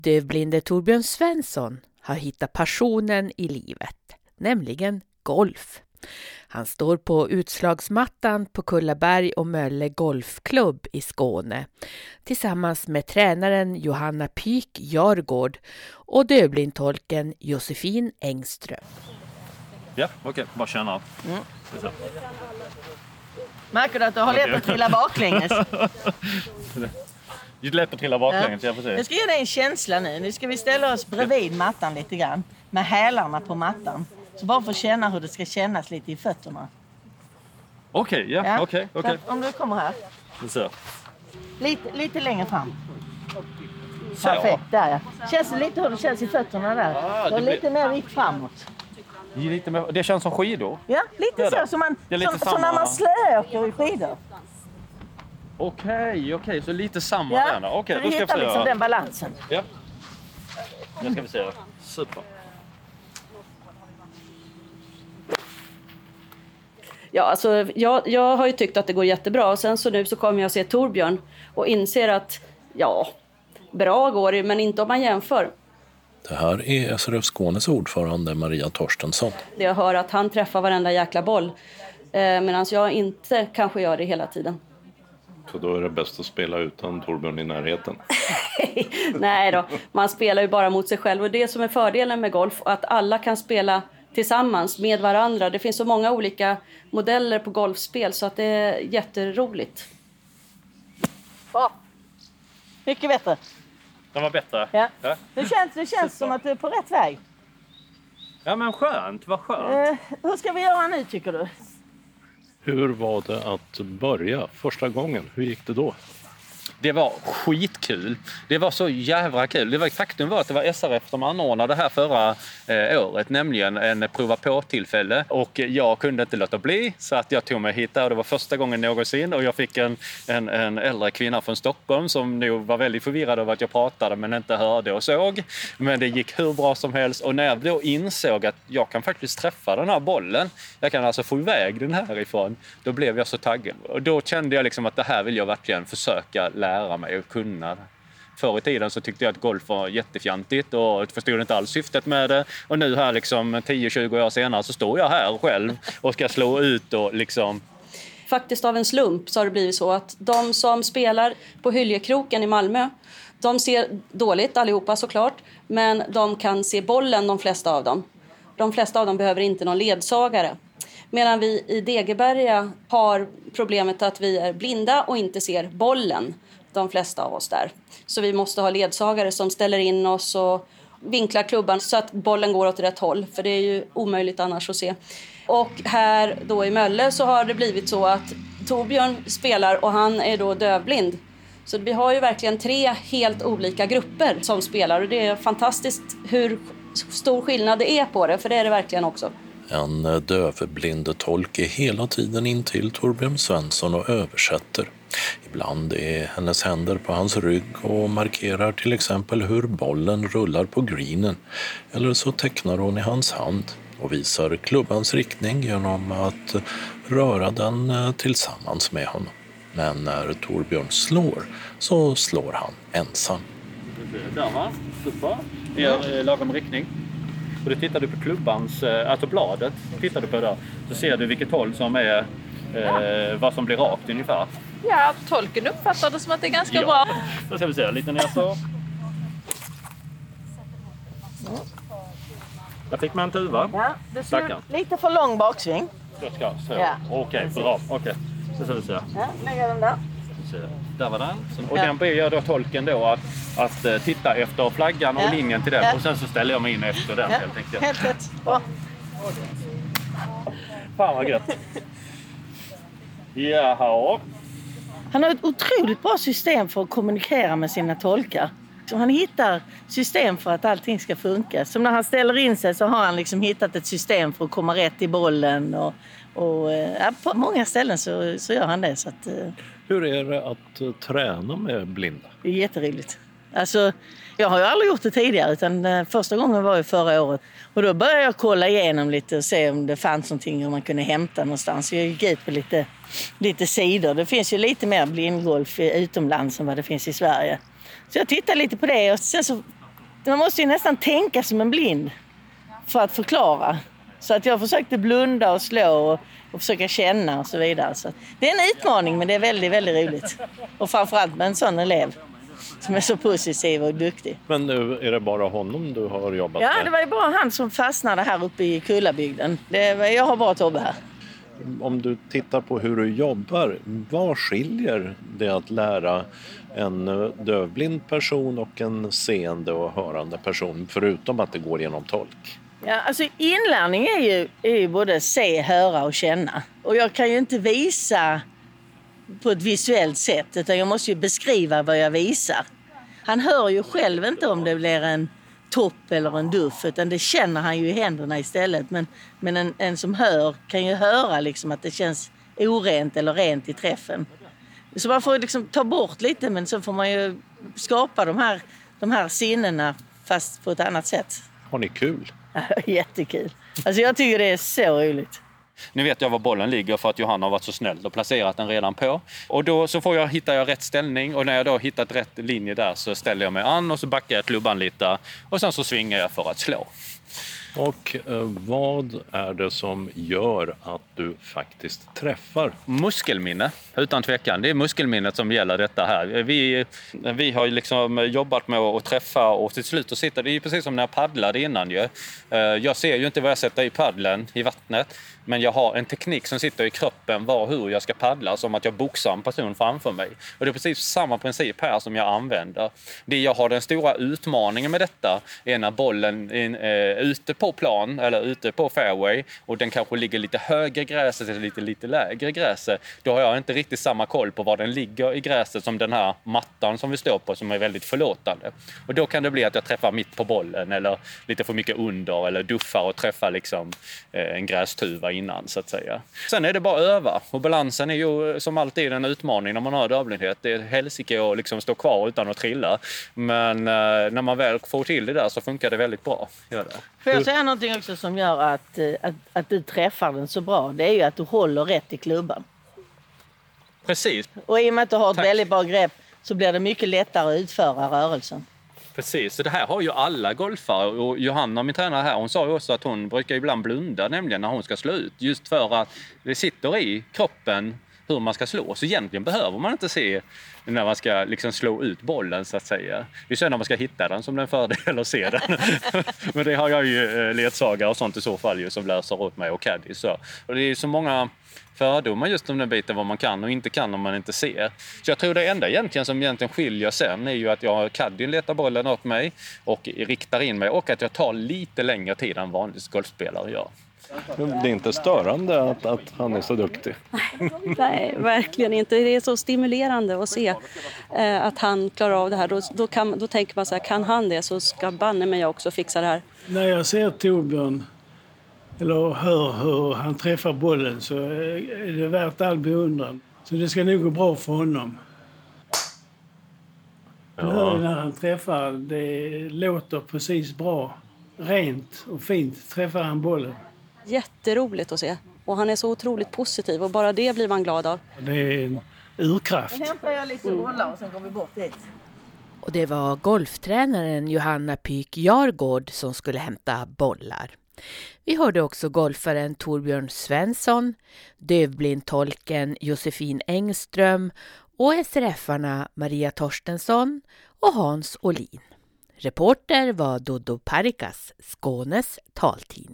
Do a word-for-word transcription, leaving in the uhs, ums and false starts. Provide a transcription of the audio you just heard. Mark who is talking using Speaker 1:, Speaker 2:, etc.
Speaker 1: Dövblinde Torbjörn Svensson har hittat passionen i livet, nämligen golf. Han står på utslagsmattan på Kullaberg och Mölle golfklubb i Skåne tillsammans med tränaren Johanna Pyk Jargård och dövblindtolken Josefin Engström.
Speaker 2: Ja, okej. Okay. Bara känna. Mm.
Speaker 3: Märker du att du har lätt att trilla baklänges?
Speaker 2: Det är lätt att trilla baklänges, ja. Jag får se.
Speaker 3: Jag ska ge dig en känsla nu. Nu ska vi ställa oss bredvid mattan lite grann. Med hälarna på mattan. Så bara för att känna hur det ska kännas lite i fötterna.
Speaker 2: Okej, okay, ja. ja. Okej, okay, okay.
Speaker 3: Om du kommer här.
Speaker 2: Så.
Speaker 3: Lite, lite längre fram.
Speaker 2: Så.
Speaker 3: Perfekt, där ja. Känns det lite hur det känns i fötterna där? Ah, det blir... lite mer vikt framåt.
Speaker 2: Lite mer... Det känns som skidor?
Speaker 3: Ja, lite så. Som, man, som, som samma... när man slöåker i skidor.
Speaker 2: Okej, okay, okej. Okay. Så lite samma
Speaker 3: ja,
Speaker 2: där. Okej,
Speaker 3: okay, då ska vi se. Liksom den balansen.
Speaker 2: Ja. Nu ska vi se. Super.
Speaker 4: Ja, alltså, jag, jag har ju tyckt att det går jättebra. Och sen så nu så kommer jag se Torbjörn och inser att ja, bra går det, men inte om man jämför.
Speaker 5: Det här är S R F Skånes ordförande Maria Torstensson.
Speaker 4: Jag hör att han träffar varenda jäkla boll, eh, medan jag inte kanske gör det hela tiden.
Speaker 6: Så då är det bäst att spela utan Torbjörn i närheten?
Speaker 4: Nej då, man spelar ju bara mot sig själv. Och det som är fördelen med golf, att alla kan spela tillsammans med varandra. Det finns så många olika modeller på golfspel så att det är jätteroligt.
Speaker 3: Bra. Mycket bättre.
Speaker 2: Den var bättre?
Speaker 3: Ja. ja. Det känns, det känns som att du är på rätt väg.
Speaker 2: Ja, men skönt. Vad skönt.
Speaker 3: Eh, hur ska vi göra nu, tycker du?
Speaker 6: Hur var det att börja första gången? Hur gick det då?
Speaker 2: Det var skitkul. Det var så jävla kul. Det var faktum var att det var S R F som anordnade det här förra eh, året, nämligen en prova på tillfälle. Och jag kunde inte låta bli så att jag tog mig hit där. Och det var första gången någonsin och jag fick en, en, en äldre kvinna från Stockholm som nog var väldigt förvirrad över att jag pratade men inte hörde och såg. Men det gick hur bra som helst och när jag då insåg att jag kan faktiskt träffa den här bollen, jag kan alltså få iväg den härifrån, då blev jag så taggad. Och då kände jag liksom att det här vill jag verkligen försöka lära lära mig och kunna. Förr i tiden så tyckte jag att golf var jättefjantigt och förstod inte alls syftet med det. Och nu här liksom tio tjugo år senare så står jag här själv och ska slå ut och liksom...
Speaker 4: Faktiskt av en slump så har det blivit så att de som spelar på Hyljekroken i Malmö, de ser dåligt allihopa såklart, men de kan se bollen, de flesta av dem. De flesta av dem behöver inte någon ledsagare. Medan vi i Degeberga har problemet att vi är blinda och inte ser bollen, de flesta av oss där. Så vi måste ha ledsagare som ställer in oss och vinklar klubban så att bollen går åt rätt håll. För det är ju omöjligt annars att se. Och här då i Mölle så har det blivit så att Torbjörn spelar och han är då dövblind. Så vi har ju verkligen tre helt olika grupper som spelar. Och det är fantastiskt hur stor skillnad det är på det, för det är det verkligen också.
Speaker 5: En dövblind tolk är hela tiden in till Torbjörn Svensson och översätter. Ibland är hennes händer på hans rygg och markerar till exempel hur bollen rullar på greenen. Eller så tecknar hon i hans hand och visar klubbans riktning genom att röra den tillsammans med honom. Men när Torbjörn slår så slår han ensam.
Speaker 2: Där va? Super. Er lagom riktning. Och då tittar du på klubbans, alltså bladet, tittar du på där, så ser du vilket håll som är, eh, vad som blir rakt ungefär.
Speaker 7: Ja, tolken uppfattar det som att det är ganska
Speaker 2: ja.
Speaker 7: bra.
Speaker 2: Då ska vi se, lite ner så. Där fick man en tuva.
Speaker 3: Ja, det slår lite för lång baksving.
Speaker 2: Då ska så.
Speaker 3: Ja.
Speaker 2: Okej, okay, bra. Okej, okay. Så ska vi se.
Speaker 3: Ja, lägger den där.
Speaker 2: Där var den. Och ja. Den ber då tolken då att, att titta efter flaggan och ja. Linjen till den. Ja. Och sen så ställer jag mig in efter den.
Speaker 3: Ja.
Speaker 2: Helt enkelt.
Speaker 3: Helt rätt. Bra.
Speaker 2: Fan vad gött. Jaha.
Speaker 3: Han har ett otroligt bra system för att kommunikera med sina tolkar. Så han hittar system för att allting ska funka. Som när han ställer in sig så har han liksom hittat ett system för att komma rätt i bollen. Och, och ja, på många ställen så, så gör han det. Så att,
Speaker 6: hur är det att uh, träna med blinda?
Speaker 3: Det är jätteroligt. Alltså, jag har ju aldrig gjort det tidigare utan uh, första gången var ju förra året. Och då började jag kolla igenom lite och se om det fanns någonting om man kunde hämta någonstans. Jag gick ut på lite, lite sidor. Det finns ju lite mer blindgolf utomlands än vad det finns i Sverige. Så jag tittade lite på det och sen så Man måste ju nästan tänka som en blind för att förklara. Så att jag försökte blunda och slå och, och försöka känna och så vidare. Så det är en utmaning, men det är väldigt, väldigt roligt. Och framförallt med en sån elev som är så positiv och duktig.
Speaker 6: Men nu är det bara honom du har jobbat med?
Speaker 3: Ja, det var ju bara han som fastnade här uppe i Kullabygden. Det var, jag har bara ett jobb här.
Speaker 6: Om du tittar på hur du jobbar, vad skiljer det att lära en dövblind person och en seende och hörande person, förutom att det går genom tolk?
Speaker 3: Ja, alltså inlärning är ju, är ju både se, höra och känna. Och jag kan ju inte visa på ett visuellt sätt, utan jag måste ju beskriva vad jag visar. Han hör ju själv inte om det blir en topp eller en duff, utan det känner han ju i händerna istället. Men, men en, en som hör kan ju höra liksom att det känns orent eller rent i träffen. Så man får liksom ta bort lite, men så får man ju skapa de här, de här sinnena fast på ett annat sätt.
Speaker 6: Har ni kul?
Speaker 3: Jättekul. Alltså jag tycker det är så roligt.
Speaker 2: Nu vet jag var bollen ligger för att Johanna har varit så snäll och placerat den redan på. Och då så får jag, hittar jag rätt ställning, och när jag då hittat rätt linje där så ställer jag mig an och så backar jag klubban lite och sen så svingar jag för att slå.
Speaker 6: Och eh, vad är det som gör att du faktiskt träffar?
Speaker 2: Muskelminne, utan tvekan. Det är muskelminnet som gäller detta här. Vi, vi har ju liksom jobbat med att träffa och till slut att sitta. Det är ju precis som när jag paddlade innan ju. Jag ser ju inte vad jag sätter i paddeln i vattnet, men jag har en teknik som sitter i kroppen var hur jag ska paddla, som att jag boxar en person framför mig. Och det är precis samma princip här som jag använder. Det jag har den stora utmaningen med detta är när bollen är ute på plan eller ute på fairway och den kanske ligger lite högre gräset eller lite, lite lägre gräset. Då har jag inte riktigt samma koll på var den ligger i gräset som den här mattan som vi står på, som är väldigt förlåtande. Och då kan det bli att jag träffar mitt på bollen eller lite för mycket under eller duffar och träffar liksom en grästuva innan så att säga. Sen är det bara att öva, och balansen är ju som alltid en utmaning när man har dövblindhet. Det är helsike att liksom stå kvar utan att trilla, men eh, när man väl får till det där så funkar det väldigt bra. Gör det.
Speaker 3: Får jag säga någonting också som gör att, att, att du träffar den så bra? Det är ju att du håller rätt i klubban.
Speaker 2: Precis.
Speaker 3: Och i och med att du har ett
Speaker 2: Tack.
Speaker 3: väldigt bra grepp så blir det mycket lättare att utföra rörelsen.
Speaker 2: Precis, så det här har ju alla golfare, och Johanna, min tränare här, hon sa ju också att hon brukar ibland blunda nämligen när hon ska slå ut, just för att det sitter i kroppen hur man ska slå. Så egentligen behöver man inte se när man ska liksom slå ut bollen så att säga. Det är så när man ska hitta den som den fördel att se den. Men det har jag ju ledsagare och sånt i så fall ju som läser åt mig och caddy. Så. Och det är så många fördomar just om den biten vad man kan och inte kan om man inte ser. Så jag tror det enda egentligen som egentligen skiljer sen är ju att jag har caddyn letar bollen åt mig och riktar in mig, och att jag tar lite längre tid än vanligt golfspelare gör.
Speaker 6: Det är inte störande att, att han är så duktig.
Speaker 4: Nej, verkligen inte. Det är så stimulerande att se eh, att han klarar av det här. Då, då, kan, då tänker man så här, kan han det så ska banne mig också fixa det här.
Speaker 8: När jag ser Torbjörn eller hör hur han träffar bollen så är det värt all beundran. Så det ska nog gå bra för honom. Ja. Hör när han träffar, det låter precis bra. Rent och fint träffar han bollen.
Speaker 4: Jätteroligt att se. Och han är så otroligt positiv och bara det blir man glad av.
Speaker 8: Det är en urkraft.
Speaker 3: Nu hämtar jag lite bollar och sen går vi bort dit.
Speaker 1: Och det var golftränaren Johanna Pyk Jargård som skulle hämta bollar. Vi hörde också golfaren Torbjörn Svensson, dövblindtolken Josefin Engström och S R F-arna Maria Torstensson och Hans Olin. Reporter var Dodo Parikas, Skånes taltidning.